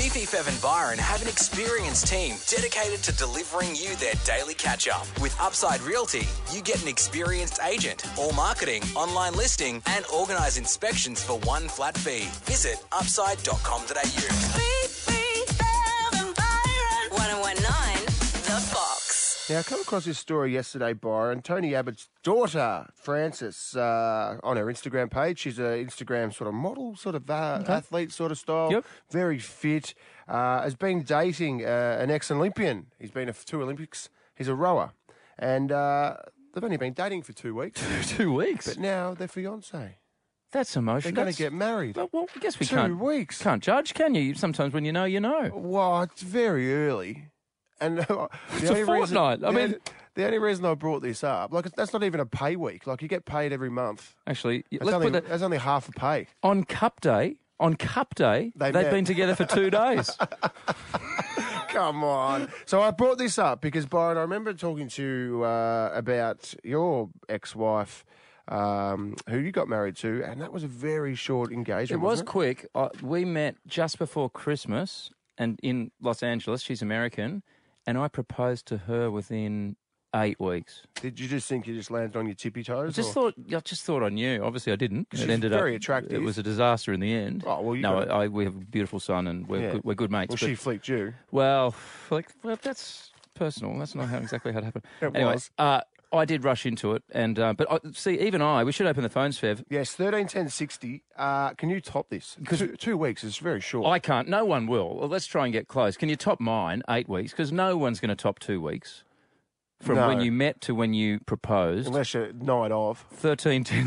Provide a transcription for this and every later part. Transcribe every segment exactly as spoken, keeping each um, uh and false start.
Fifi, Fev and Byron have an experienced team dedicated to delivering you their daily catch-up. With Upside Realty, you get an experienced agent, all marketing, online listing and organised inspections for one flat fee. Visit upside dot com dot a u. Fifi, Fev and Byron. one oh one nine, The Fox. Now, I come across this story yesterday, Byron. Tony Abbott's daughter, Frances, uh, on her Instagram page. She's an Instagram sort of model, sort of uh, Okay. athlete sort of style. Yep. Very fit. Uh, has been dating uh, an ex-Olympian. He's been to two Olympics. He's a rower. And uh, they've only been dating for two weeks. Two weeks. But now they're fiancé. That's emotional. They're going That's- to get married. Well, well, I guess we Two can't. weeks. Can't judge, can you? Sometimes when you know, you know. Well, it's very early. And uh, It's a fortnight. I the mean- only- the only reason I brought this up, like, that's not even a pay week. Like, you get paid every month. Actually, That's, let's only, put that that's only half a pay. on Cup Day. On Cup Day, They they've met. been together for two days. Come on. So I brought this up because, Byron, I remember talking to you uh, about your ex-wife um, who you got married to, and that was a very short engagement, It was wasn't quick. Uh, we met just before Christmas, and in Los Angeles. She's American, and I proposed to her within eight weeks. Did you just think you just landed on your tippy toes? I just or- thought, I just thought I knew. Obviously, I didn't. She's It ended very up attractive. It was a disaster in the end. Oh, well, you no, got it. I, I, we have a beautiful son, and we're Yeah. good, we're good mates. Well, but- she flicked you. Well, like, well, that's personal. That's not how exactly how it happened. It anyway, was. Uh, I did rush into it, and uh, but uh, see, even I, we should open the phones, Fev. Yes, thirteen ten sixty. Uh, can you top this? Two, two weeks is very short. I can't. No one will. Well, let's try and get close. Can you top mine? Eight weeks, because no one's going to top two weeks from No. when you met to when you proposed. Unless you're night of. Thirteen ten.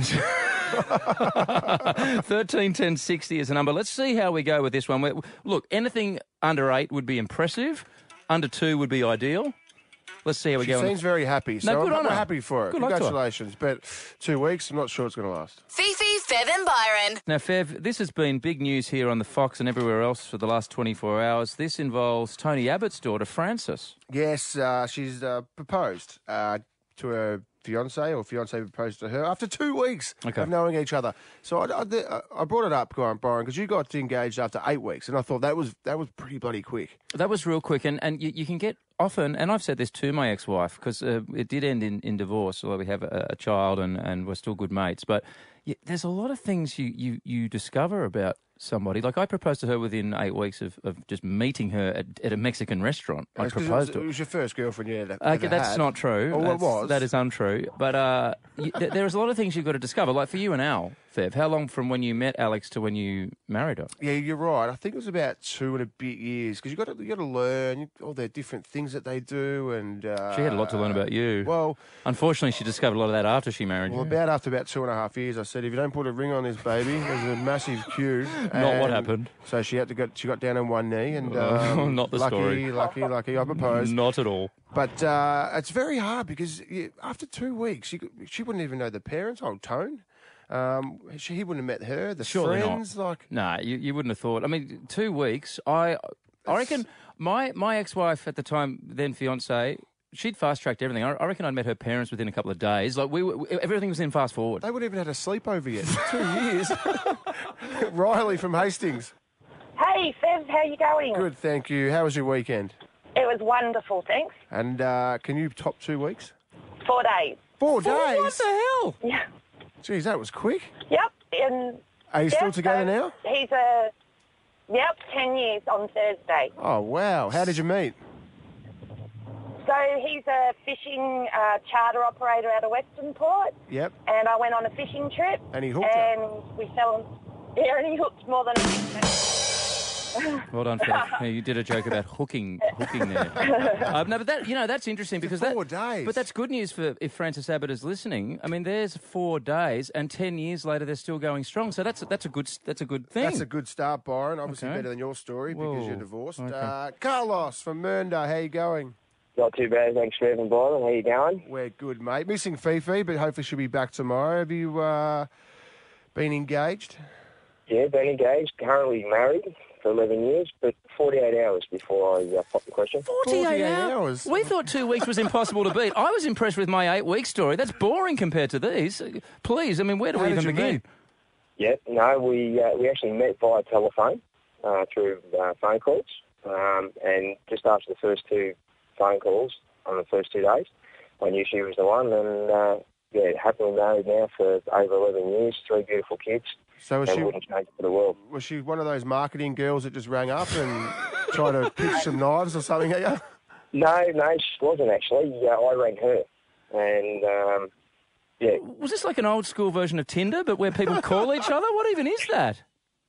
Thirteen ten sixty is the number. Let's see how we go with this one. We- Look, anything under eight would be impressive. Under two would be ideal. Let's see how we She go. seems very happy, so No, good I'm, on I'm her. happy for her. Good luck to her. Congratulations. But two weeks, I'm not sure it's going to last. Fifi, Fev and Byron. Now, Fev, this has been big news here on the Fox and everywhere else for the last twenty-four hours. This involves Tony Abbott's daughter, Frances. Yes, uh, she's uh, proposed uh, to her fiance, or fiance proposed to her after two weeks Okay. of knowing each other. So I, I, I brought it up, Byron, because you got engaged after eight weeks, and I thought that was that was pretty bloody quick. That was real quick, and, and you, you can get often, and I've said this to my ex-wife, because uh, it did end in, in divorce, although we have a, a child and, and we're still good mates, but y there's a lot of things you, you, you discover about somebody. Like, I proposed to her within eight weeks of, of just meeting her at, at a Mexican restaurant. I It's 'cause proposed it to was, her. it was your first girlfriend you ever, Okay, ever that's had. not true. Oh, well, it That's- was. That is untrue. But uh, y th there's a lot of things you've got to discover. Like for you and Al, Fev, how long from when you met Alex to when you married her? Yeah, you're right. I think it was about two and a bit years, because you got to you got to learn all the different things that they do, and uh, She had a lot to learn about you. Well, Unfortunately, she discovered a lot of that after she married well, you. about after about two and a half years, I said, if you don't put a ring on this baby, there's a massive queue. Not what And happened. So she had to go. She got down on one knee, and Oh, um, not the lucky, story. lucky, lucky. I proposed. Not at all. But uh, it's very hard because yeah, after two weeks, she she wouldn't even know the parents. Old Tone, um, she, he wouldn't have met her. The Surely not. friends, like No, you, you wouldn't have thought. I mean, two weeks. I I reckon my my ex-wife at the time, then fiance, she'd fast-tracked everything. I, I reckon I'd met her parents within a couple of days. Like we, were, everything was in fast forward. they wouldn't even had a sleepover yet. Two years. Riley from Hastings. Hey, Fev, how you going? Good, thank you. How was your weekend? It was wonderful, thanks. And uh, can you top two weeks? Four days. Four days. What the hell? Yeah. Jeez, that was quick. Yep. And Are you yeah, still together so now? He's a yep, ten years on Thursday. Oh wow! How did you meet? So he's a fishing uh, charter operator out of Western Port, Yep. and I went on a fishing trip. And he hooked you? And we fell. Yeah, and he hooked more than. Well done, Phil. Yeah, you did a joke about hooking, hooking there. Um, no, but that you know that's interesting because four that, days. But that's good news for if Frances Abbott is listening. I mean, there's four days, and ten years later they're still going strong. So that's that's a good that's a good thing. That's a good start, Byron. Obviously Okay. better than your story because Whoa. you're divorced. Okay. Uh, Carlos from Mernda, how you going? Not too bad, thanks, Fev and Byron. How you going? We're good, mate. Missing Fifi, but hopefully she'll be back tomorrow. Have you uh, been engaged? Yeah, been engaged, currently married for eleven years, but forty-eight hours before I uh, pop the question. forty-eight, forty-eight hours. hours. We thought two weeks was impossible to beat. I was impressed with my eight-week story. That's boring compared to these. Please, I mean, where do How we did even you begin? meet? Yeah, no, we uh, we actually met via telephone. uh, through uh, phone calls. Um, and just after the first two phone calls on the first two days, I knew she was the one. And, uh, yeah, happily married now for over eleven years, three beautiful kids. So was and she, wouldn't change it for the world. was she one of those marketing girls that just rang up and tried to pitch some knives or something at you? No, no, she wasn't actually. Uh, I rang her. And, um, yeah. Was this like an old school version of Tinder, but where people call each other? What even is that?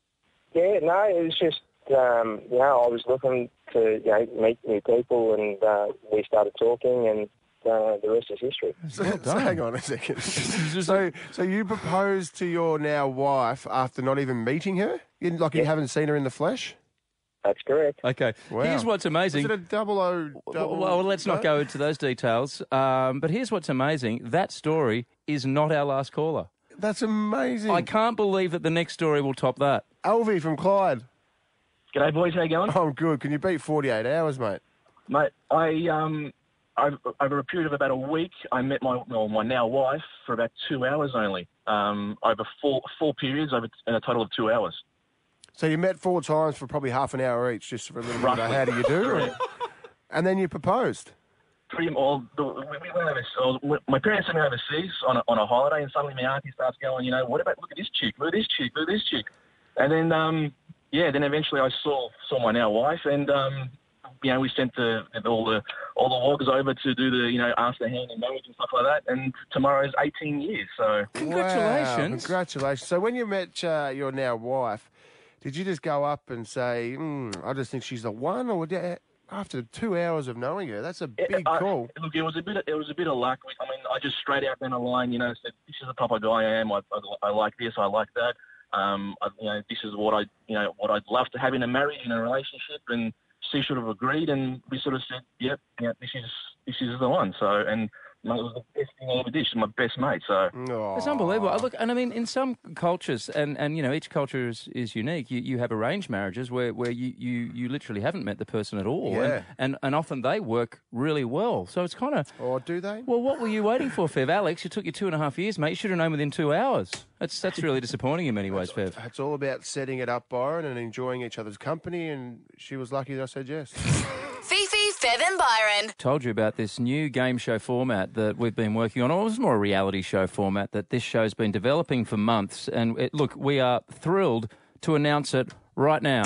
Yeah, no, it was just, um, you know, I was looking to, you know, meet new people, and uh, we started talking, and uh, the rest is history. So, so hang on a second. so, so you proposed to your now wife after not even meeting her? You, like you Yeah. haven't seen her in the flesh? That's correct. Okay. Wow. Here's what's amazing. Is it a double O? Double, Well, let's not no? go into those details. Um, but here's what's amazing. That story is not our last caller. That's amazing. I can't believe that the next story will top that. Alvy from Clyde. G'day, boys. How you going? I'm good. Can you beat forty-eight hours, mate? Mate, I, um, over, over a period of about a week, I met my well, my now wife for about two hours only, um, over four four periods, over in a total of two hours. So you met four times for probably half an hour each, just for a little bit of Roughly. how do you do? Correct. And then you proposed. Pretty all the, we we went overseas. My parents sent me overseas on a, on a holiday, and suddenly my auntie starts going, you know, what about look at this chick, look at this chick, look at this chick, and then um, yeah, then eventually I saw saw my now wife, and um, you know, we sent the all the all the logs over to do the you know ask the hand in marriage and stuff like that, and tomorrow's eighteen years, so Congratulations. Wow, congratulations. So when you met uh, your now wife, did you just go up and say, mm, I just think she's the one, or did you, after two hours of knowing her, that's a big I- call. Look, it was a bit. Of, it was a bit of luck. I mean, I just straight out down the line, you know, said this is the type of guy I am. I, I, I like this. I like that. Um, I, you know, this is what I, you know, what I'd love to have in a marriage, in a relationship, and she should have agreed, and we sort of said, yep, yeah, this is this is the one. So, and you know, it was the best thing I ever did. She's my best mate. So. Aw. It's unbelievable. Look, and I mean, in some cultures, and, and you know, each culture is, is unique. You you have arranged marriages where, where you, you, you literally haven't met the person at all, Yeah. and, and and often they work really well. So it's kind of Or do they? well, what were you waiting for, Fev? Alex, it took you two and a half years, mate. You should have known within two hours. That's that's really disappointing in many ways, Fev. It's all about setting it up, Byron, and enjoying each other's company, and she was lucky that I said yes. Fifi, Fev and Byron. Told you about this new game show format that we've been working on. Or it was more a reality show format that this show's been developing for months. And it, look, we are thrilled to announce it right now.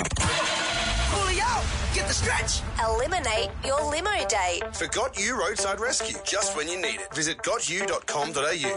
Coolio, get the stretch. Eliminate your limo date. For Got You Roadside Rescue, just when you need it. Visit got you dot com dot a u.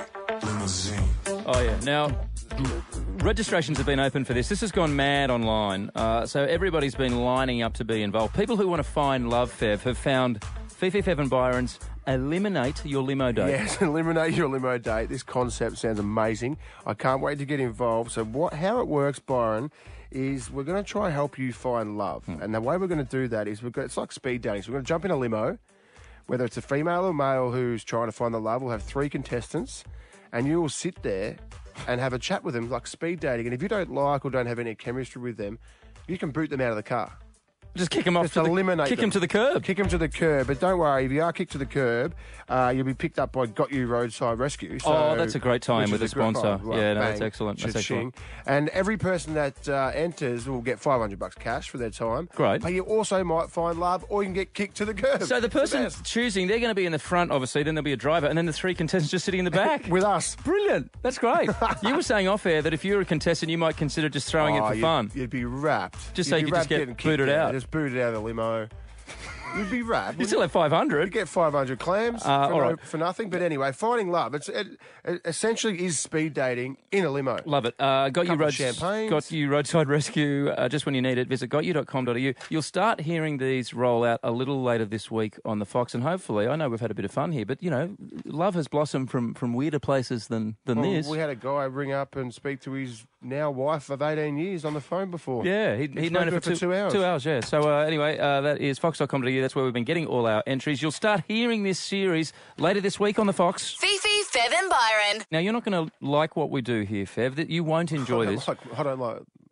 Oh, yeah. Now, registrations have been open for this. This has gone mad online. Uh, so everybody's been lining up to be involved. People who want to find love, Fev, have found Fifi, Fev and Byron's Eliminate Your Limo Date. Yes, eliminate your limo date. This concept sounds amazing. I can't wait to get involved. So what? How it works, Byron, is we're going to try and help you find love. Hmm. And the way we're going to do that is we're going, it's like speed dating. So we're going to jump in a limo, whether it's a female or male who's trying to find the love. We'll have three contestants, and you will sit there and have a chat with them like speed dating. And if you don't like or don't have any chemistry with them, you can boot them out of the car. Just kick them off. Just to the, eliminate Kick them. them to the curb. Kick them to the curb. But don't worry, if you are kicked to the curb, uh, you'll be picked up by Got You Roadside Rescue. So, Oh, that's a great tie-in which with is the a great- sponsor. oh, right, Yeah, no, bang, that's excellent. That's cha-ching. excellent. And every person that uh, enters will get five hundred bucks cash for their time. Great. But you also might find love, or you can get kicked to the curb. So the It's person best. choosing, they're going to be in the front, obviously, then there'll be a driver, and then the three contestants just sitting in the back. with us. Brilliant. That's great. You were saying off air that if you were a contestant, you might consider just throwing Oh, it for you'd, fun. You'd be wrapped. Just You'd so be you could just wrapped get getting kicked booted out. Just booted out of the limo. You'd be wrapped. You'd still have five You hundred. get five hundred clams Uh, for, all no- right. for nothing. But anyway, finding love. It's it, it essentially is speed dating in a limo. Love it. Uh, got you Couple of roads, champagnes. got you roadside rescue. Uh, just when you need it, visit got you dot com dot a u. You'll start hearing these roll out a little later this week on the Fox, and hopefully, I know we've had a bit of fun here, but you know, love has blossomed from from weirder places than than Well, this. we had a guy ring up and speak to his now wife of eighteen years on the phone before. Yeah, he'd, he'd known spoke it to for her for two hours. Two hours, yeah. So uh, anyway, uh, that is fox dot com dot a u. That's where we've been getting all our entries. You'll start hearing this series later this week on the Fox. Fifi, Fev and Byron. Now, you're not going to like what we do here, Fev. That you won't enjoy I don't this. like, I don't like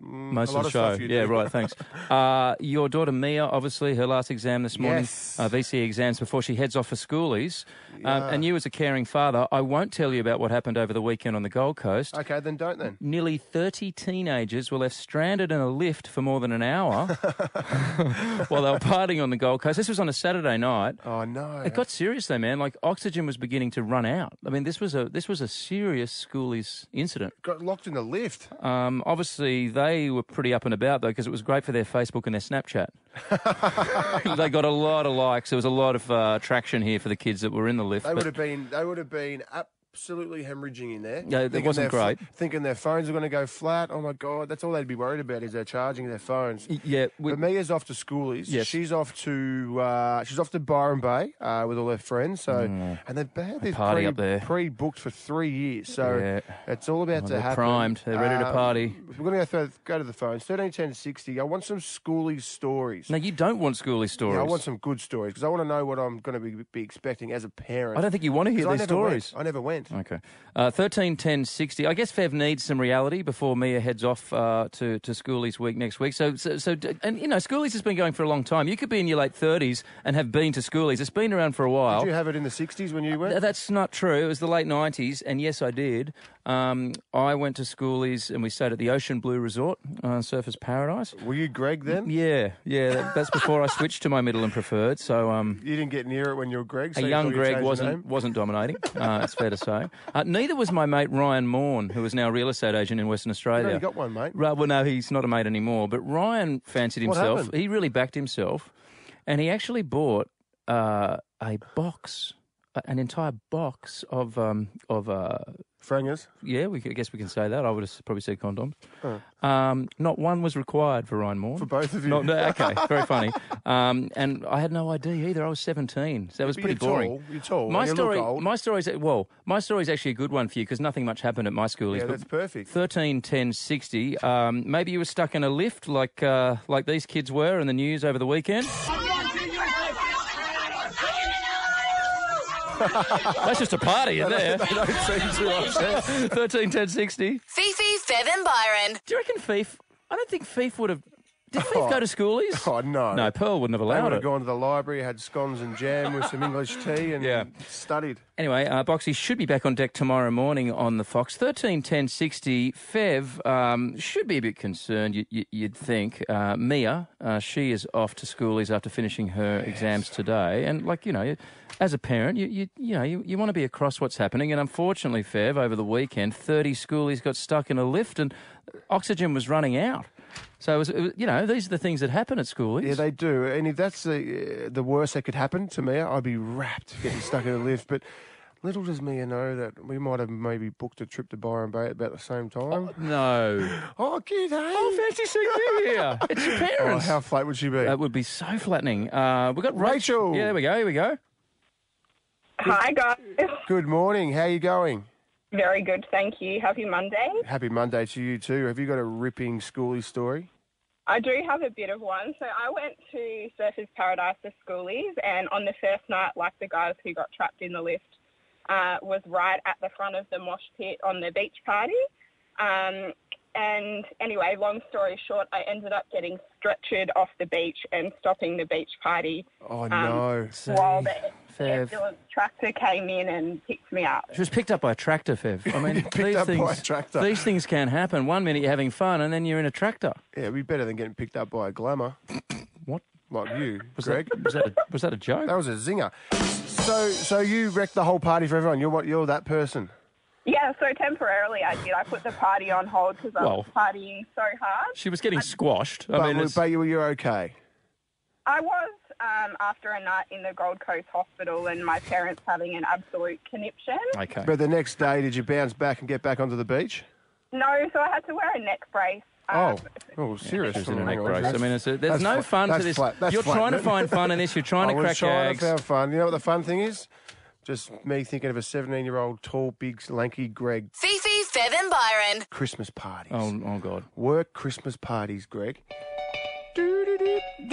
Most a lot of the of show. stuff you Yeah, do. right, thanks. Uh, your daughter Mia, obviously, her last exam this morning, Yes. uh, V C E exams before she heads off for schoolies. Um, Yeah. and you, as a caring father, I won't tell you about what happened over the weekend on the Gold Coast. Okay, then don't then. Nearly thirty teenagers were left stranded in a lift for more than an hour while they were partying on the Gold Coast. This was on a Saturday night. Oh no. It got serious though, man. Like oxygen was beginning to run out. I mean, this was a this was a serious schoolies incident. got locked in the lift. Um, obviously, they were pretty up and about though, because it was great for their Facebook and their Snapchat. They got a lot of likes. There was a lot of uh, traction here for the kids that were in the lift. They but- would have been. They would have been absolutely hemorrhaging in there. Yeah, it Thinking wasn't their ph- great. Thinking their phones are going to go flat. Oh my god, that's all they'd be worried about is they're charging their phones. yeah, we, But Mia's off to schoolies. Yes. She's off to uh, she's off to Byron Bay uh, with all her friends. So and they've had this party pre, up there. pre-booked for three years. So Yeah. it's all about Oh, to they're happen. primed. They're ready to Um, party. We're going to go, th- go to the phones. thirteen ten sixty. I want some schoolies stories. no, you don't want schoolie stories. Yeah, I want some good stories because I want to know what I'm going to be, be expecting as a parent. I don't think you want to hear 'Cause I these never stories. Went. I never went. Okay. Uh, thirteen ten sixty. I guess Fev needs some reality before Mia heads off uh, to, to Schoolies week next week. So, so, so, and you know, Schoolies has been going for a long time. You could be in your late thirties and have been to Schoolies. It's been around for a while. Did you have it in the sixties when you went? Th- That's not true. It was the late nineties, and yes, I did. Um, I went to Schoolies and we stayed at the Ocean Blue Resort, uh, Surfers Paradise. Were you Greg then? Yeah, yeah. that- That's before I switched to my middle and preferred. So, um, You didn't get near it when you were Greg. So a you young thought you'd Greg change your wasn't name? wasn't dominating. Uh, it's fair to say. Uh, neither was my mate Ryan Morn, who is now a real estate agent in Western You Australia. know, you got one, mate. Right, well, no, he's not a mate anymore. But Ryan fancied What himself. happened? He really backed himself, and he actually bought uh, a box, uh, an entire box of um, of. Uh, Frangers. yeah, we, I guess we can say that. I would have probably said condoms. Um, not one was required for Ryan Moore. For both of you. Not, no, okay, very funny. Um, and I had no I D either. I was seventeen, so that was But pretty you're boring. Tall. You're tall. My and you story, look old. my story's well, my story's actually a good one for you because nothing much happened at my schoolies. Yeah, but that's perfect. Thirteen, ten, sixty. Um, maybe you were stuck in a lift like uh, like these kids were in the news over the weekend. That's just a party in there. They don't seem too upset. Thirteen, ten, sixty. Fifi, Fev and Byron. Do you reckon Fief? I don't think Fief would have. Did Fief go to schoolies? Oh, no. No, Pearl wouldn't have They allowed would have it. gone to the library, had scones and jam with some English tea and Yeah. studied. Anyway, uh, Boxy should be back on deck tomorrow morning on the Fox. thirteen ten sixty. Fev um, should be a bit concerned, you, you, you'd think. Uh, Mia, uh, she is off to schoolies after finishing her exams today. And, like, you know, as a parent, you you, you know, you, you want to be across what's happening. And unfortunately, Fev, over the weekend, thirty schoolies got stuck in a lift and oxygen was running out. So, it was, it was, you know, these are the things that happen at schoolies. Yeah, they do. And if that's the, uh, the worst that could happen to me, I'd be wrapped getting stuck in a lift. But little does Mia know that we might have maybe booked a trip to Byron Bay at about the same time. No. Oh, kid, hey. Oh, fancy seeing you here. It's your Oh, parents. how flat would she be? That would be so flattening. Uh, we've got Rach- Rachel. Yeah, there we go. Here we go. Hi, guys. Good morning. How you going? Very good, thank you. Happy Monday. Happy Monday to you too. Have you got a ripping schoolie story? I do have a bit of one. So I went to Surfers Paradise for schoolies, and on the first night, like the guys who got trapped in the lift, uh, was right at the front of the mosh pit on the beach party. Um, and anyway, long story short, I ended up getting stretchered off the beach and stopping the beach party Oh, um, no. while the Fev. ambulance tractor came in and picked me up. She was picked up by a tractor, Fev. I mean, Picked these up by things, a tractor. these things can happen. One minute you're having fun, and then you're in a tractor. Yeah, it'd be better than getting picked up by a glamour What like you, was Greg. that? Was that a, was that a joke? That was a zinger. So, so you wrecked the whole party for everyone. You're what? You're that person. Yeah, so temporarily I did. I put the party on hold because I was Well. partying so hard. She was getting squashed. I But, mean, it's, but you, you're okay. I was um, after a night in the Gold Coast Hospital and my parents having an absolute conniption. okay. But the next day, did you bounce back and get back onto the beach? No, so I had to wear a neck brace. Oh, Um, oh, serious. She was in a Hang neck on, brace. I that's- mean, it's a, there's that's no flat- fun to that's this. flat- that's You're flat, trying to isn't it? find fun in this. You're trying I to was crack trying gags. to have fun. You know what the fun thing is? Just me thinking of a seventeen-year-old, tall, big, lanky Greg. Fifi, Fev and Byron. Christmas parties. Oh, oh God. Work Christmas parties, Greg. Doo-doo-doo, doo-doo.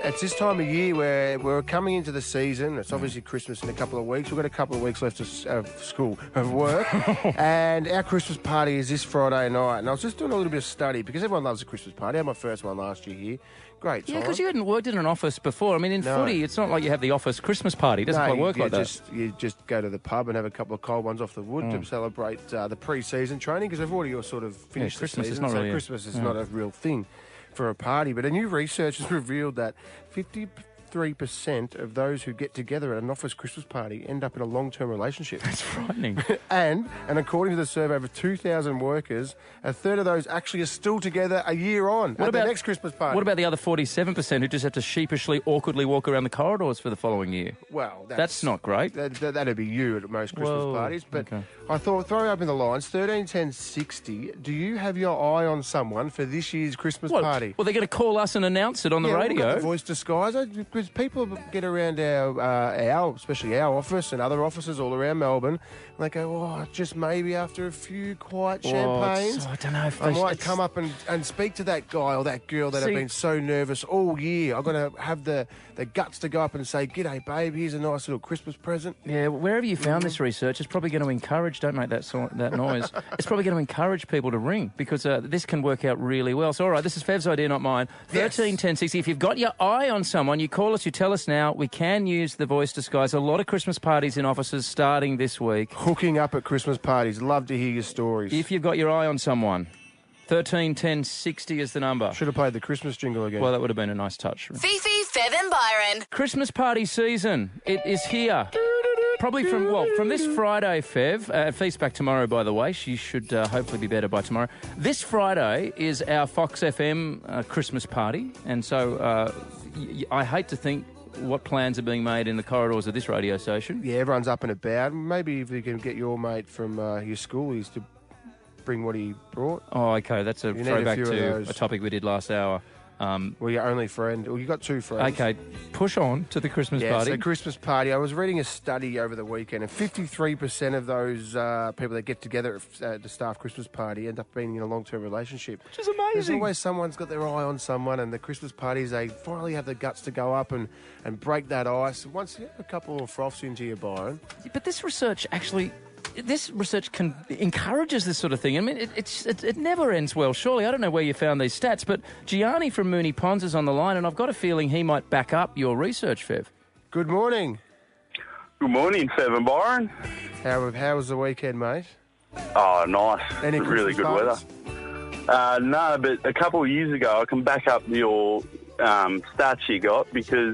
it's this time of year where we're coming into the season. It's obviously Christmas in a couple of weeks. We've got a couple of weeks left of s- of school, of work. And our Christmas party is this Friday night. And I was just doing a little bit of study because everyone loves a Christmas party. I had my first one last year here. Great time. Yeah, because you hadn't worked in an office before. I mean, in No. footy, it's not like you have the office Christmas party. It doesn't No, quite you- work you like that. just, You just go to the pub and have a couple of cold ones off the wood Mm. to celebrate uh, the pre-season training because they've already all sort of finished Christmas the is season. not so really a- Christmas is yeah. not a real thing for a party. But a new research has revealed that fifty-three percent of those who get together at an office Christmas party end up in a long-term relationship. It's frightening. and, and according to the survey of two thousand workers, a third of those actually are still together a year on What at about- the next Christmas party. What about the other forty-seven percent who just have to sheepishly, awkwardly walk around the corridors for the following year? Well, that's, That's not great. That, that, that'd be you at most Christmas Whoa, parties. But okay. I thought, throw open the lines, thirteen ten sixty. Do you have your eye on someone for this year's Christmas What? party? Well, they're going to call us and announce it on the Yeah, we've got radio. the voice disguiser because people get around our, uh, our, especially our office and other offices all around Melbourne, and they go, oh, just maybe after a few quiet Oh, champagnes, it's- I don't know if I they- might it's- come up and, and speak to that guy or that girl that See- have been so nervous all year. I'm going to have the, the guts to go up and say, g'day, babe, here's a nice little Christmas present. Yeah, wherever you found this research, it's probably going to encourage, don't make that so, that noise, it's probably going to encourage people to ring because uh, this can work out really well. So, all right, this is Fev's idea, not mine. Yes. thirteen ten sixty. If you've got your eye on someone, you call us, you tell us now. We can use the voice disguise. A lot of Christmas parties in offices starting this week. Hooking up at Christmas parties. Love to hear your stories. If you've got your eye on someone, thirteen ten sixty is the number. Should have played the Christmas jingle again. Well, that would have been a nice touch. Fifi, Fev and Byron. Christmas party season. It is here. Probably from, well, from this Friday, Fev. Uh, Feast back tomorrow, by the way. She should uh, hopefully be better by tomorrow. This Friday is our Fox F M uh, Christmas party. And so uh, y- y- I hate to think what plans are being made in the corridors of this radio station. yeah, everyone's up and about. Maybe if you can get your mate from uh, your school, he's to bring what he brought. Oh, okay. That's a need a throwback few of to those. a topic we did last hour. Um, Well, your only friend. Well, you got two friends. okay, push on to the Christmas Yeah, party. so Christmas party. I was reading a study over the weekend, and fifty-three percent of those uh, people that get together at uh, the staff Christmas party end up being in a long-term relationship. Which is There's amazing. always someone's got their eye on someone, and the Christmas parties, they finally have the guts to go up and, and break that ice. Once you have a couple of froths into your Byron. But this research actually, this research can encourages this sort of thing. I mean, it, it's, it, it never ends well, surely. I don't know where you found these stats, but Gianni from Mooney Ponds is on the line, and I've got a feeling he might back up your research, Fev. Good morning. Good morning, Fev and Byron. How, how was the weekend, mate? Oh, nice. Any really Christmas good parties? weather. Uh, no, but a couple of years ago, I can back up your um, stats you got because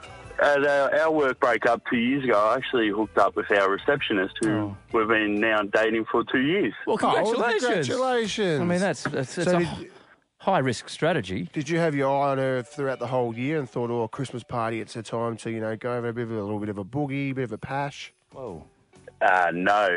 at our, our work break up two years ago, I actually hooked up with our receptionist who Oh. we've been now dating for two years. Well, congratulations. Oh, congratulations. I mean, that's, that's, that's So a did- high-risk strategy. Did you have your eye on her throughout the whole year and thought, oh, Christmas party, it's a time to, you know, go over a bit of a, little bit of a boogie, a bit of a pash? Whoa. Uh, no.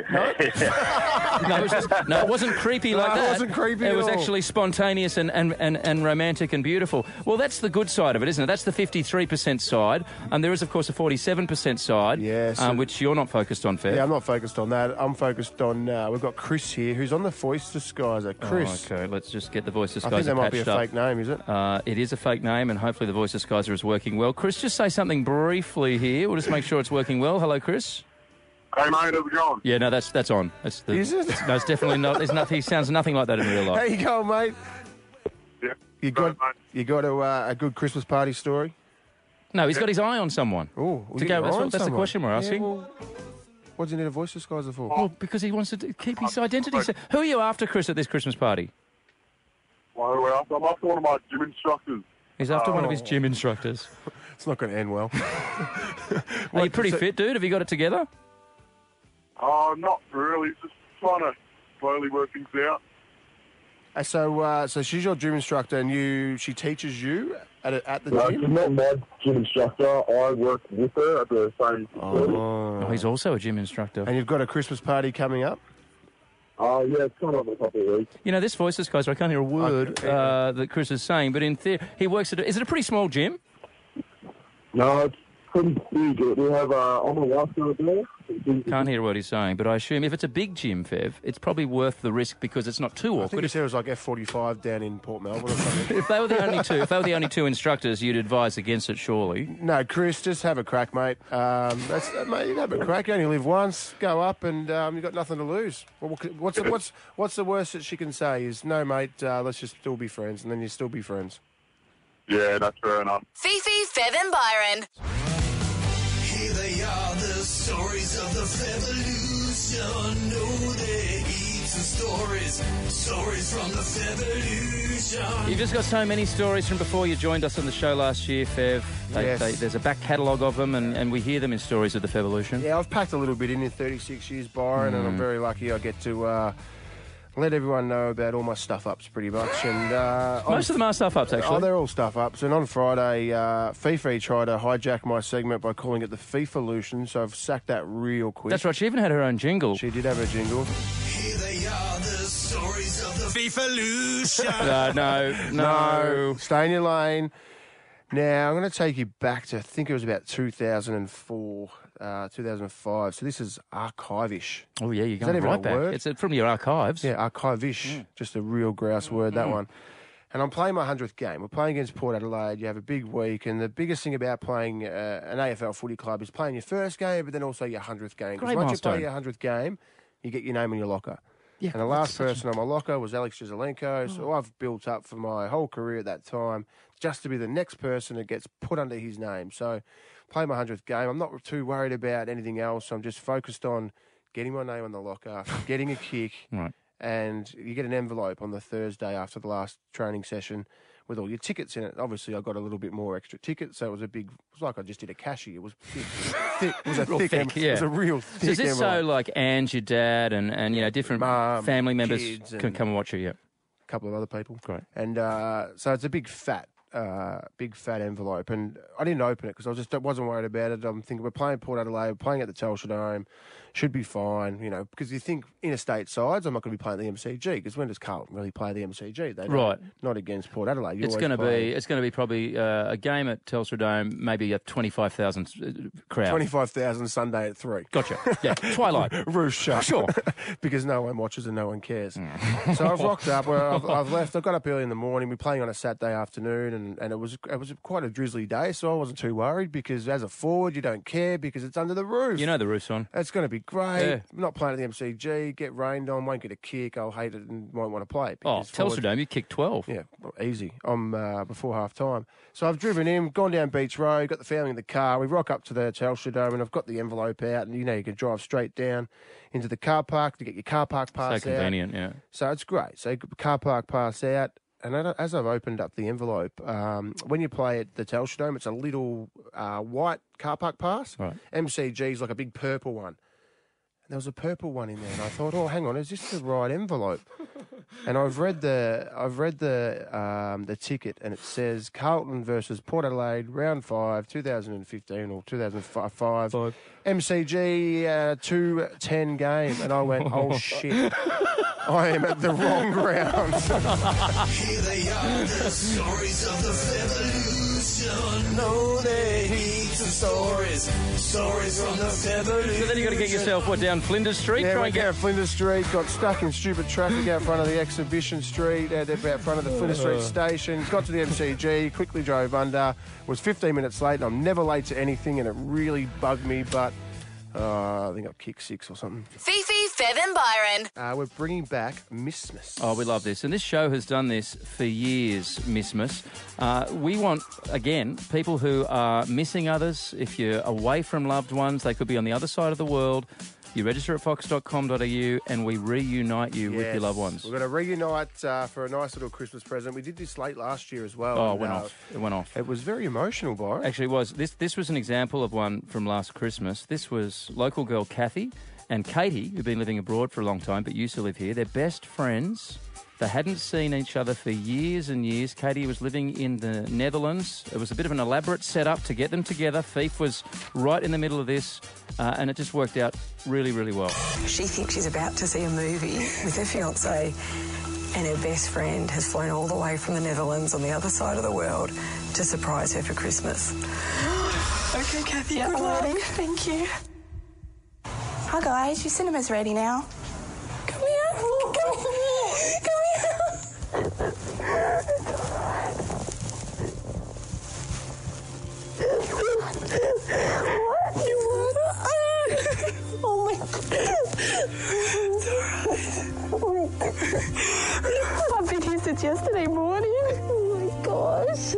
No, it, was just, no, it wasn't creepy No, like it that. wasn't creepy It at was all. actually spontaneous and, and, and, and romantic and beautiful. Well, that's the good side of it, isn't it? That's the fifty-three percent side. And there is, of course, a forty-seven percent side, Yes. um, which you're not focused on, Fair. Yeah, I'm not focused on that. I'm focused on, uh, we've got Chris here, who's on the voice disguiser. Chris. Oh, okay, let's just get the voice I disguiser think that might be a patched up. fake name, is it? Uh, it is a fake name, and hopefully the voice disguiser is working well. Chris, just say something briefly here. We'll just make sure it's working well. Hello, Chris. Hey, mate, how's it going? Yeah, no, that's that's on. That's the, Is it? No, it's definitely not. There's nothing. He sounds nothing like that in real How life. you going, mate? Yeah. You got, Right, mate. you got a, uh, a good Christmas party story? No, he's got his eye on someone. Oh, To go- that's what- that's the question we're asking. well, what does he need a voice disguiser for? Well, because he wants to d- keep his identity. So, who are you after, Chris, at this Christmas party? Well, we're after, I'm after one of my gym instructors. He's after one of Oh. his gym instructors. It's not going to end well. Are you pretty so- fit, dude? Have you got it together? Uh, not really, just trying to slowly work things out. Uh, So, uh, so she's your gym instructor, and you, she teaches you at, a, at the No, she's gym. not my gym instructor. I work with her at the same facility. Oh, he's also a gym instructor. And you've got a Christmas party coming up. Uh, yeah, it's coming up in a couple of weeks. You know, this voice disguiser, I can't hear a word Okay. uh, that Chris is saying, but in theory, he works at a, is it a pretty small gym? No, it's pretty big. We have, uh, I'm a lifeguard there, Can't hear what he's saying, but I assume if it's a big gym, Fev, it's probably worth the risk because it's not too I think awkward. he said it was like F forty-five down in Port Melbourne or something. If they were the only two, if they were the only two instructors, you'd advise against it, surely. No, Chris, just have a crack, mate. Um, that's, uh, mate, you have a crack. You only live once. Go up, and um, you've got nothing to lose. Well, what's the, what's what's the worst that she can say is, no, mate, uh, let's just still be friends, and then you still be friends. Yeah, that's fair enough. Fifi, Fev and Byron. Here they are, the stories of the Fevolution. No, they're heaps of stories, stories from the Fevolution. You've just got so many stories from before you joined us on the show last year, Fev. They, Yes. they, there's a back catalogue of them, and, and we hear them in Stories of the Fevolution. Yeah, I've packed a little bit in in thirty-six years, Byron, and I'm very lucky I get to uh, let everyone know about all my stuff-ups pretty much. And uh, Most of them are stuff-ups, actually. Oh, they're all stuff-ups. And on Friday, uh, Fifi tried to hijack my segment by calling it the FIFA-lution, so I've sacked that real quick. That's right, she even had her own jingle. She did have a jingle. Here they are, the stories of the Fevolution. Uh, no, no. Stay in your lane. Now, I'm going to take you back to, I think it was about two thousand four, uh, two thousand five. So this is archive-ish. Oh, yeah, you're Is that going even right a back. word? It's uh, from your archives. Yeah, archive-ish. Mm. Just a real grouse word, that one. And I'm playing my hundredth game. We're playing against Port Adelaide. You have a big week, and the biggest thing about playing uh, an A F L footy club is playing your first game, but then also your hundredth game. 'Cause Great once milestone. you play your hundredth game, you get your name in your locker. Yeah, and the that's last such a- person on my locker was Alex Jezelenko. So I've built up for my whole career at that time just to be the next person that gets put under his name. So play my hundredth game. I'm not too worried about anything else. I'm just focused on getting my name on the locker, getting a kick, Right. and you get an envelope on the Thursday after the last training session with all your tickets in it. Obviously, I got a little bit more extra tickets, so it was a big. It was like I just did a cashier. It was thick. thick. It was a Real thick. thick, em- yeah. It was a real So thick is this so envelope. like Ange, your dad, and, and you know, different Mum, family members kids can and- come and watch you, yeah. A couple of other people. Great. And uh, so it's a big fat, uh, big fat envelope. And I didn't open it because I was just wasn't worried about it. I'm thinking we're playing Port Adelaide, we're playing at the Telstra Dome, should be fine, you know, because you think interstate sides, I'm not going to be playing the M C G because when does Carlton really play the M C G? They don't. Right. Not against Port Adelaide. You It's always going to play- be it's going to be probably uh, a game at Telstra Dome, maybe a twenty-five thousand crowd. twenty-five thousand Sunday at three. Gotcha. Yeah, Twilight. Roof shut. Sure. because no one watches and no one cares. So I've rocked up. Well, I've, I've left. I got up early in the morning. We're playing on a Saturday afternoon, and, and it was it was quite a drizzly day, so I wasn't too worried because as a forward, you don't care because it's under the roof. You know the roof's on. It's going to be great. Yeah. I'm not playing at the M C G. Get rained on. Won't get a kick. I'll hate it and won't want to play. Oh, because Telstra forward- Dome, you kicked twelve. Yeah, easy. I'm uh, before half time. So I've driven in, gone down Beach Road, got the family in the car. We rock up to the Telstra Dome, and I've got the envelope out, and you know you can drive straight down into the car park to get your car park So pass out. convenient, yeah. So it's great. So car park pass out. And as I've opened up the envelope, um, when you play at the Telstra Dome, it's a little uh, white car park pass. Right. M C G's like a big purple one. And there was a purple one in there, and I thought, oh, hang on, is this the right envelope? And I've read the I've read the um, the ticket, and it says Carlton versus Port Adelaide, round five, two thousand fifteen or two thousand five. Five. M C G uh, two ten game, and I went, oh shit. I am at the wrong ground. Here they are, the stories of the Fevolution. No, they heaps of stories, stories from the Fevolution. So then you got to get yourself, what, down Flinders Street? Yeah, Try went and get... down Flinders Street, got stuck in stupid traffic out front of the Exhibition Street, out out front of the Flinders Street station, got to the M C G, quickly drove under, was fifteen minutes late, and I'm never late to anything, and it really bugged me, but uh, I think I kicked six or something. Fifi, Fev and Byron. Uh, we're bringing back Missmas. Oh, we love this. And this show has done this for years, Missmas. Uh, we want, again, people who are missing others. If you're away from loved ones, they could be on the other side of the world. You register at fox dot com dot a u and we reunite you with your Yes. loved ones. We're going to reunite uh, for a nice little Christmas present. We did this late last year as well. Oh, it and, went uh, off. It went off. It was very emotional, Byron. Actually, it was. This, this was an example of one from last Christmas. This was local girl Kathy and Katie, who've been living abroad for a long time but used to live here. They're best friends. They hadn't seen each other for years and years. Katie was living in the Netherlands. It was a bit of an elaborate setup to get them together. Fief was right in the middle of this, uh, and it just worked out really, really well. She thinks she's about to see a movie with her fiancé, and her best friend has flown all the way from the Netherlands on the other side of the world to surprise her for Christmas. Okay, Kathy, I'm ready. Thank you. Hi guys, your cinema's ready now. Come here, come here, come here. What? You wanna? Oh my God. It's alright. I've been here since yesterday morning. Oh my gosh.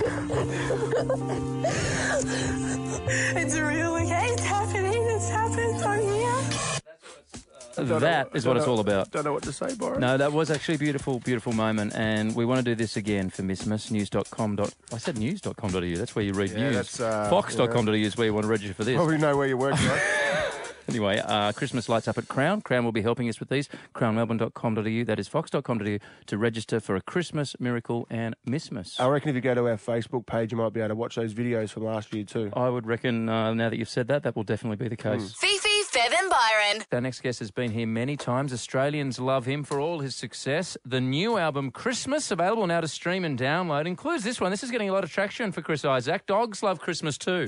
It's real, okay? It's happening. It's happened. I'm here. That is what it's all about. Don't know what to say, Byron. No, that was actually a beautiful, beautiful moment, and we want to do this again for Missmas, news dot com. I said news dot com dot a u, that's where you read Yeah, news. that's, uh, fox dot com dot a u yeah. is where you want to register for this. Probably know where you work, right? Anyway, uh, Christmas lights up at Crown. Crown will be helping us with these. crown melbourne dot com dot a u, that is fox dot com dot a u, to register for a Christmas miracle and Missmas. I reckon if you go to our Facebook page, you might be able to watch those videos from last year too. I would reckon, uh, now that you've said that, that will definitely be the case. Fifi, Fev and Byron. Our next guest has been here many times. Australians love him for all his success. The new album, Christmas, available now to stream and download, includes this one. This is getting a lot of traction for Chris Isaak. Dogs love Christmas too.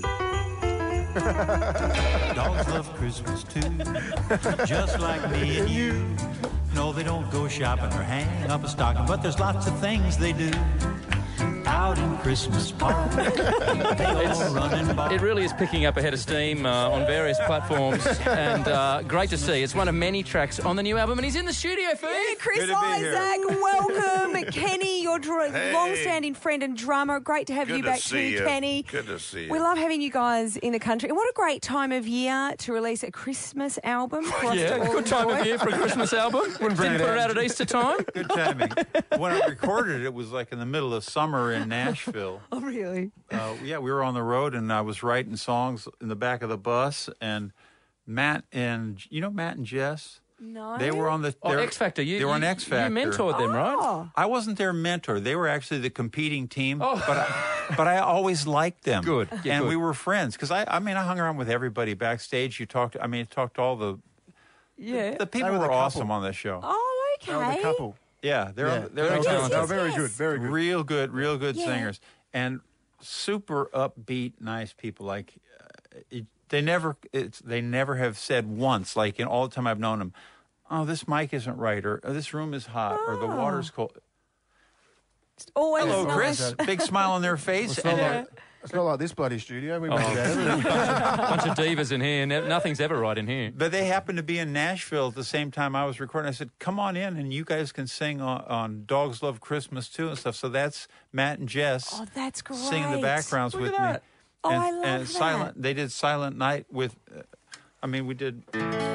Dogs love Christmas too, just like me and you. No, they don't go shopping or hang up a stocking, but there's lots of things they do. Out in Christmas Park, they all run and bark. It really is picking up a head of steam uh, on various platforms, and uh, great to see. It's one of many tracks on the new album, and he's in the studio, Fee. Yeah, Chris Isaac, welcome. Kenny, your dr- Hey. long-standing friend and drummer. Great to have Good you to back see too, you. Kenny. Good to see you. We love having you guys in the country. And what a great time of year to release a Christmas album for us to Yeah, all good time of enjoy. year for a Christmas album. Didn't put it out at Easter time. Good timing. When I recorded it, it was like in the middle of summer in Nashville. Oh, really? Uh, yeah, we were on the road, and I was writing songs in the back of the bus. And Matt and you know Matt and Jess. No. They were on the Oh, they were- X Factor. You- they were on you- X Factor. you mentored them, right? Oh. I wasn't their mentor. They were actually the competing team. Oh. But I, but I always liked them. Good. Yeah, and good. we were friends because I I mean I hung around with everybody backstage. You talked. I mean talked to all the Yeah. the people They were were, the couple. awesome on this show. Oh, okay. They were the couple. Yeah, they're Yeah, on, they're very on- talented. yes, They were very yes. good, very good. real good, real good Yeah. singers, and super upbeat, nice people. Like uh, it, they never, it's they never have said once, like in all the time I've known them, oh, this mic isn't right, or, or this room is hot, or the water's cold. Always Hello, nice. Chris. Big smile on their face, It's not, and they're- like, it's not like this bloody studio. We Oh. made everything. Bunch of divas in here. Ne- Nothing's ever right in here. But they happened to be in Nashville at the same time I was recording. I said, come on in and you guys can sing on, on Dogs Love Christmas too and stuff. So that's Matt and Jess Oh, that's great. singing the backgrounds Look with at me. that. Oh, and, I love and that. Silent, they did Silent Night with, uh, I mean, we did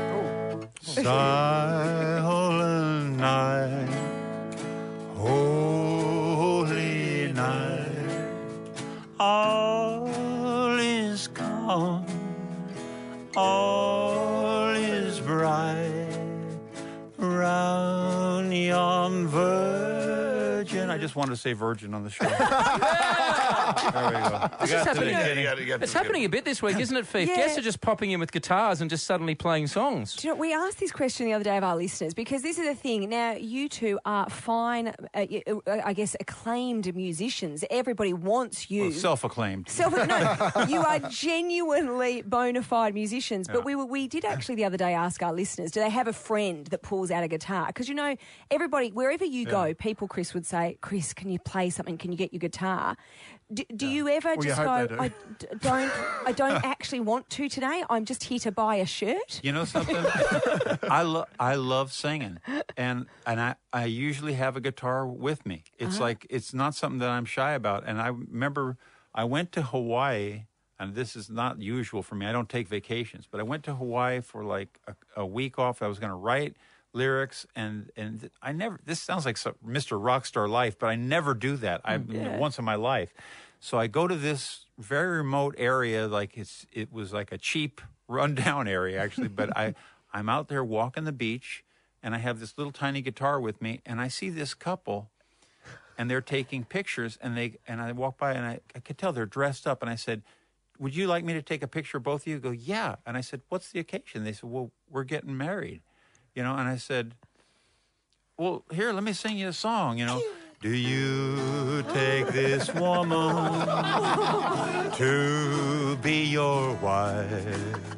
Silent Night, Holy Night, all is calm, all is bright, round yon virgin. I just wanted to say virgin on the show. There we go. This You is got to happening. the Yeah, kidding. you gotta get It's to- happening a bit this week, isn't it, Fief? Yeah. Guests are just popping in with guitars and just suddenly playing songs. Do you know, we asked this question the other day of our listeners because this is the thing. Now, you two are fine, uh, y- uh, I guess, acclaimed musicians. Everybody wants you. Well, self-acclaimed. Self, no, you are genuinely bona fide musicians. But Yeah. we were, we did actually the other day ask our listeners, do they have a friend that pulls out a guitar? Because, you know, everybody, wherever you go, Yeah. people, Chris, would say, Chris, can you play something? Can you get your guitar? Do, do you ever Well, you just hope go, they I do. d- don't, I don't actually want to today. I'm just here to buy a shirt? You know something? I love I love singing, and and I, I usually have a guitar with me. It's Uh-huh. like it's not something that I'm shy about. And I remember I went to Hawaii, and this is not usual for me. I don't take vacations, but I went to Hawaii for like a, a week off. I was going to write lyrics, and and I never. This sounds like some, Mister Rockstar Life, but I never do that. I Yeah. once in my life. So I go to this very remote area, like it's it was like a cheap rundown area actually, but I I'm out there walking the beach, and I have this little tiny guitar with me, and I see this couple, and they're taking pictures, and they and I walk by, and I, I could tell they're dressed up, and I said, would you like me to take a picture of both of you? They go, yeah. And I said, what's the occasion? They said, well, we're getting married, you know. And I said, well, here, let me sing you a song, you know. Do you take this woman to be your wife?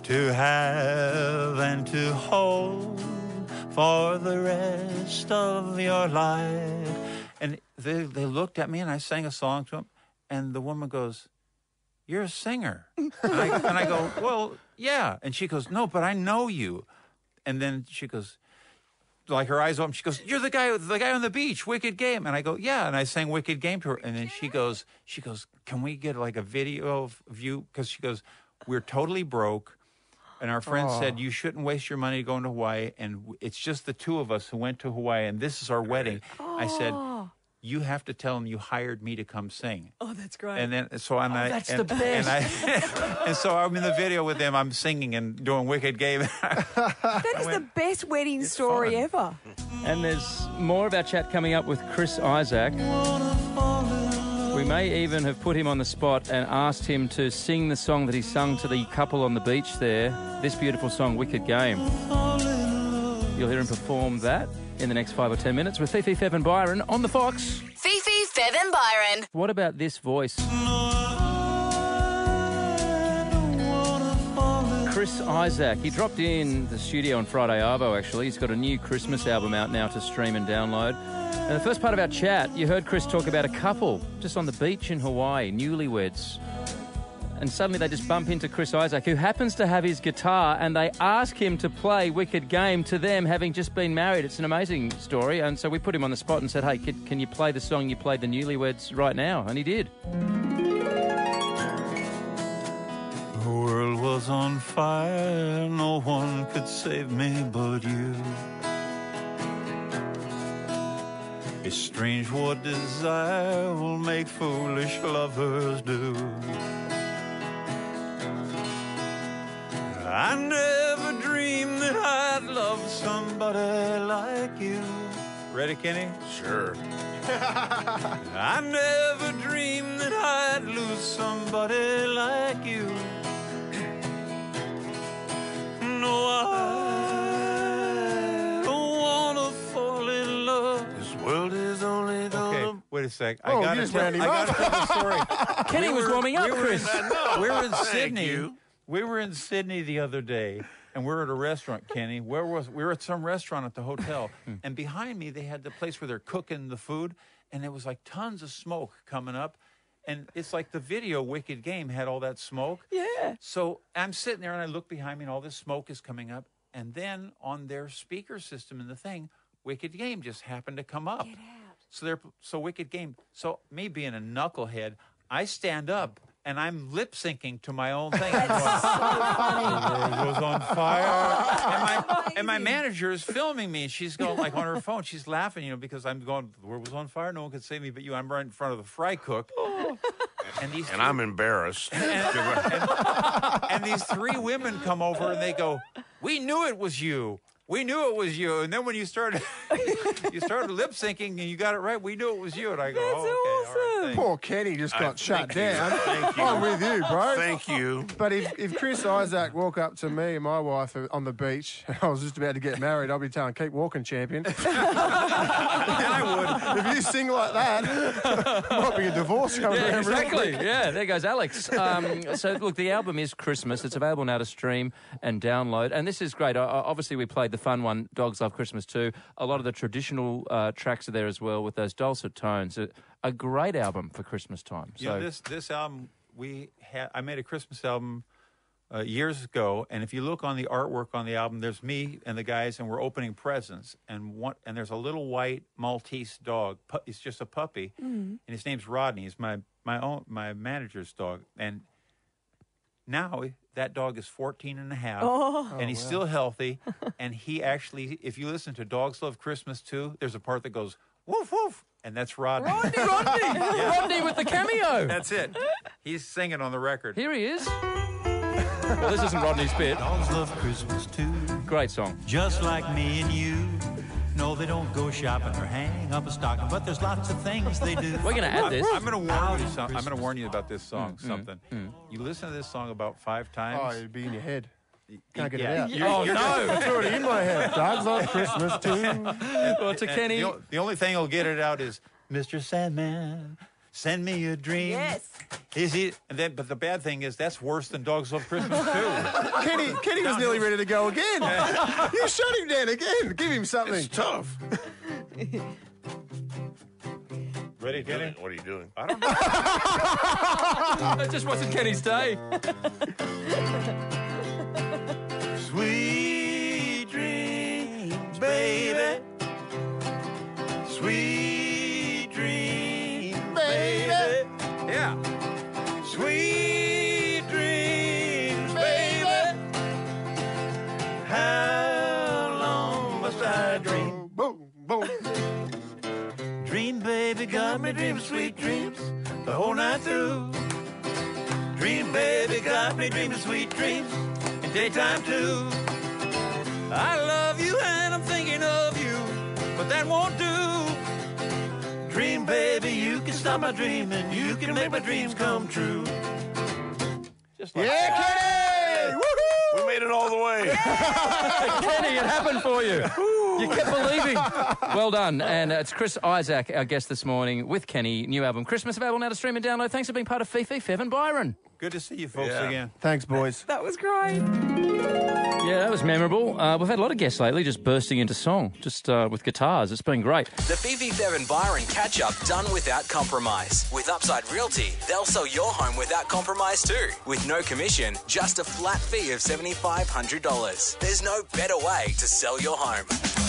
to have and to hold for the rest of your life. And they, they looked at me, and I sang a song to them, and the woman goes, "You're a singer." And I, and I go, "Well, yeah." And she goes, "No, but I know you." And then she goes, like her eyes open, she goes, "You're the guy, the guy on the beach, Wicked Game." And I go, "Yeah." And I sang Wicked Game to her. And then she goes, she goes, "Can we get like a video of you?" Because she goes, "We're totally broke. And our friend Oh. said, you shouldn't waste your money going to Hawaii. And w- it's just the two of us who went to Hawaii. And this is our wedding." I said, "You have to tell them you hired me to come sing." Oh, that's great. And then, so I'm Oh, I, that's and, the best. And, I, and so I'm in the video with them. I'm singing and doing Wicked Game. That is the best wedding story ever. And there's more of our chat coming up with Chris Isaak. We may even have put him on the spot and asked him to sing the song that he sung to the couple on the beach there, this beautiful song, Wicked Game. You'll hear him perform that in the next five or ten minutes with Fifi, Fev and Byron on the Fox. Fifi, Fev and Byron. What about this voice? Chris Isaak. He dropped in the studio on Friday Arvo, actually. He's got a new Christmas album out now to stream and download. And the first part of our chat, you heard Chris talk about a couple just on the beach in Hawaii, newlyweds. And suddenly they just bump into Chris Isaak, who happens to have his guitar, and they ask him to play Wicked Game to them, having just been married. It's an amazing story. And so we put him on the spot and said, "Hey, can, can you play the song you played the newlyweds right now?" And he did. The world was on fire, no one could save me but you. It's strange what desire will make foolish lovers do. I never dreamed that I'd love somebody like you. Ready, Kenny? Sure. I never dreamed that I'd lose somebody like you. No, I don't wanna fall in love. This world is only gonna... Okay, wait a sec. Oh, I gotta you just tell, ran him I gotta up. tell the story. Kenny was warming up, we were Chris. In, we were in Thank Sydney. you. We were in Sydney the other day, and we were at a restaurant, Kenny. Where was we were at some restaurant at the hotel, and behind me they had the place where they're cooking the food, and there was like tons of smoke coming up, and it's like the video Wicked Game had all that smoke. Yeah. So I'm sitting there, and I look behind me, and all this smoke is coming up, and then on their speaker system in the thing, Wicked Game just happened to come up. Get out. So they're so Wicked Game. So me being a knucklehead, I stand up. And I'm lip syncing to my own thing. I'm going, "The world was on fire." And my, and my manager is filming me, and she's going like on her phone. She's laughing, you know, because I'm going, "The world was on fire. No one could save me but you." I'm right in front of the fry cook. And these And I'm embarrassed. and, and, and these three women come over and they go, "We knew it was you. We knew it was you." And then when you started, you started lip syncing and you got it right. We knew it was you. And I go, "Oh, okay, all right, thanks." Poor Kenny just got I- shut thank you. down. Thank you. I'm with you, bro. Thank you. But if, if Chris Isaak walk up to me and my wife on the beach, I was just about to get married, I'll be telling, "Keep walking, champion." And I would. If you sing like that, might be a divorce coming Yeah, around. real exactly. quick. Yeah, there goes Alex. Um, so, look, the album is Christmas. It's available now to stream and download. And this is great. Uh, obviously, we played the fun one, Dogs Love Christmas too. A lot of the traditional uh, tracks are there as well with those dulcet tones. A, a great album for Christmas time. So, You know, this this album we had. I made a Christmas album uh, years ago, and if you look on the artwork on the album, there's me and the guys, and we're opening presents, and one and there's a little white Maltese dog. Pu- It's just a puppy, Mm. and his name's Rodney. He's my my own my manager's dog, and now that dog is fourteen and a half, Oh. and he's Oh, wow. still healthy, and he actually, if you listen to Dogs Love Christmas too, there's a part that goes woof woof, and that's Rodney. Rodney, Rodney, Yeah. Rodney with the cameo. That's it. He's singing on the record. Here he is. Well, this isn't Rodney's bit. Dogs love Christmas too. Great song. Just like me and you. No, they don't go shopping or hang up a stocking, but there's lots of things they do. We're gonna add this. I'm going to warn you. Some, I'm going to warn you about this song. Mm, mm, something. mm. You listen to this song about five times. Oh, it'd be in your head. Can't get Yeah. it out. You're- oh, you're no. just- It's already in my head. Dogs love Christmas too. Well, to And Kenny. The, o- the only thing that'll get it out is Mister Sandman, Send me a dream. Yes. Is he? And then, but the bad thing is that's worse than Dogs Love Christmas too. Kenny, Kenny was nearly ready to go again. You shut him down again. Give him something. It's tough. Ready, Kenny? What are you doing? I don't know. It just wasn't Kenny's day. Sweet dreams, baby. Sweet dreams, baby. Yeah. Sweet dreams, baby. How long must I dream? Boom, boom. Dream, baby, got me dreaming sweet dreams the whole night through. Dream, baby, got me dreaming sweet dreams in daytime too. I love you and I'm thinking of you, but that won't do. Dream, baby, you can stop my dreaming, you can make my dreams come true. Just like Yeah, Kenny! Woohoo! We made it all the way. Kenny, it happened for you. You kept believing. Well done. And uh, it's Chris Isaac, our guest this morning, with Kenny. New album, Christmas, available now to stream and download. Thanks for being part of Fifi, Fev and Byron. Good to see you folks Yeah. again. Thanks, boys. That was great. Yeah, that was memorable. Uh, we've had a lot of guests lately just bursting into song, just uh, with guitars. It's been great. The Fifi, Fev and Byron catch-up done without compromise. With Upside Realty, they'll sell your home without compromise too. With no commission, just a flat fee of seven thousand five hundred dollars. There's no better way to sell your home.